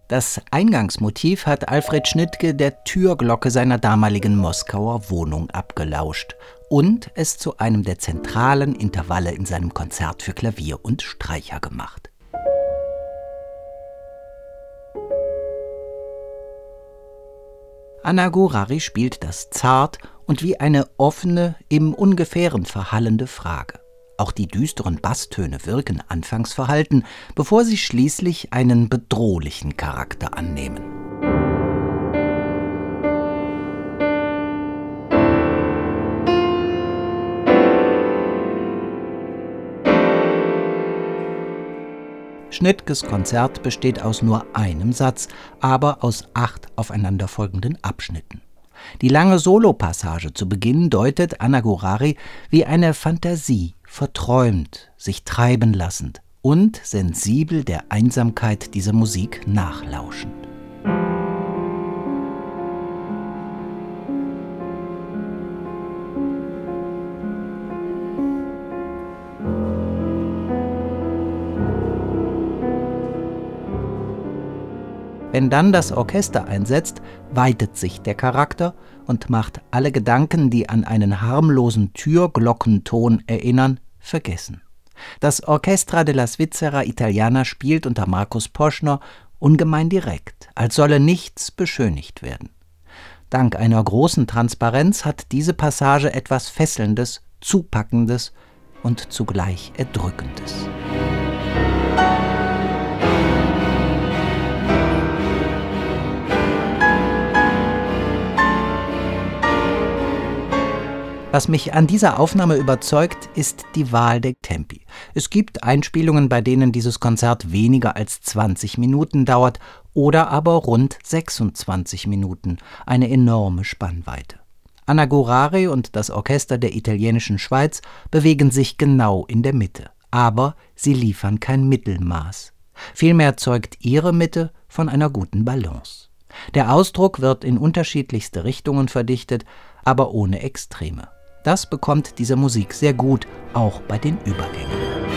Das Eingangsmotiv hat Alfred Schnittke der Türglocke seiner damaligen Moskauer Wohnung abgelauscht und es zu einem der zentralen Intervalle in seinem Konzert für Klavier und Streicher gemacht. Anna Gurary spielt das zart und wie eine offene, im Ungefähren verhallende Frage. Auch die düsteren Basstöne wirken anfangs verhalten, bevor sie schließlich einen bedrohlichen Charakter annehmen. Schnittkes Konzert besteht aus nur einem Satz, aber aus 8 aufeinanderfolgenden Abschnitten. Die lange Solopassage zu Beginn deutet Anna Gurary wie eine Fantasie, verträumt, sich treiben lassend und sensibel der Einsamkeit dieser Musik nachlauschend. Wenn dann das Orchester einsetzt, weitet sich der Charakter und macht alle Gedanken, die an einen harmlosen Türglockenton erinnern, vergessen. Das Orchestra della Svizzera Italiana spielt unter Markus Poschner ungemein direkt, als solle nichts beschönigt werden. Dank einer großen Transparenz hat diese Passage etwas Fesselndes, Zupackendes und zugleich Erdrückendes. Was mich an dieser Aufnahme überzeugt, ist die Wahl der Tempi. Es gibt Einspielungen, bei denen dieses Konzert weniger als 20 Minuten dauert oder aber rund 26 Minuten, eine enorme Spannweite. Anna Gurary und das Orchester der italienischen Schweiz bewegen sich genau in der Mitte, aber sie liefern kein Mittelmaß. Vielmehr zeugt ihre Mitte von einer guten Balance. Der Ausdruck wird in unterschiedlichste Richtungen verdichtet, aber ohne Extreme. Das bekommt diese Musik sehr gut, auch bei den Übergängen.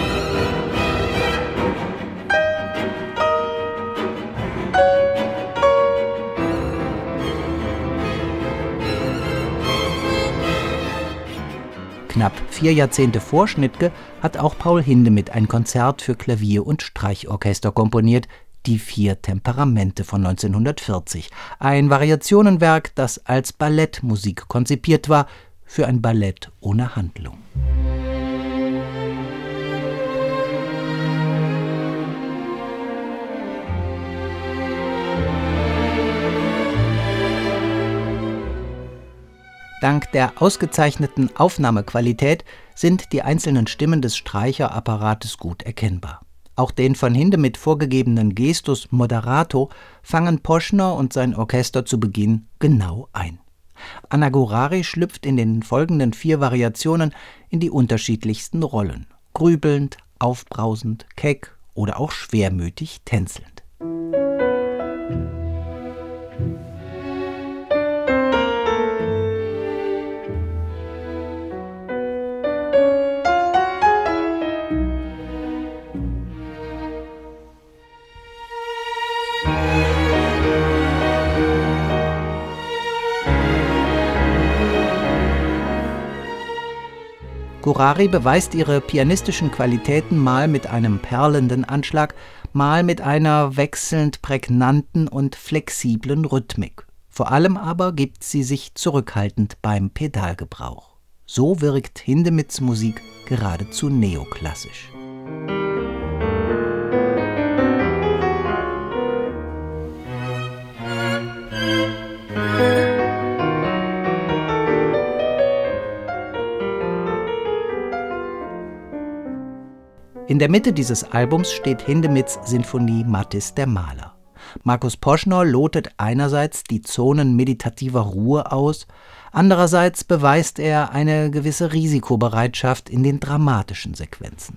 Knapp 4 Jahrzehnte vor Schnittke hat auch Paul Hindemith ein Konzert für Klavier und Streichorchester komponiert, Die 4 Temperamente von 1940, ein Variationenwerk, das als Ballettmusik konzipiert war, für ein Ballett ohne Handlung. Dank der ausgezeichneten Aufnahmequalität sind die einzelnen Stimmen des Streicherapparates gut erkennbar. Auch den von Hindemith vorgegebenen Gestus moderato fangen Poschner und sein Orchester zu Beginn genau ein. Anna Gurary schlüpft in den folgenden 4 Variationen in die unterschiedlichsten Rollen: grübelnd, aufbrausend, keck oder auch schwermütig tänzelnd. Gurary beweist ihre pianistischen Qualitäten mal mit einem perlenden Anschlag, mal mit einer wechselnd prägnanten und flexiblen Rhythmik. Vor allem aber gibt sie sich zurückhaltend beim Pedalgebrauch. So wirkt Hindemiths Musik geradezu neoklassisch. In der Mitte dieses Albums steht Hindemiths Sinfonie Mattis der Maler. Markus Poschner lotet einerseits die Zonen meditativer Ruhe aus, andererseits beweist er eine gewisse Risikobereitschaft in den dramatischen Sequenzen.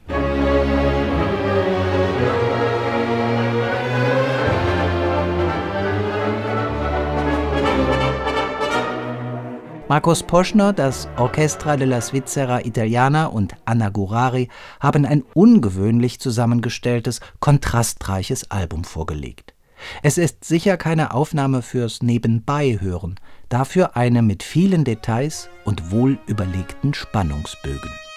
Markus Poschner, das Orchestra della Svizzera Italiana und Anna Gurary haben ein ungewöhnlich zusammengestelltes, kontrastreiches Album vorgelegt. Es ist sicher keine Aufnahme fürs Nebenbeihören, dafür eine mit vielen Details und wohl überlegten Spannungsbögen.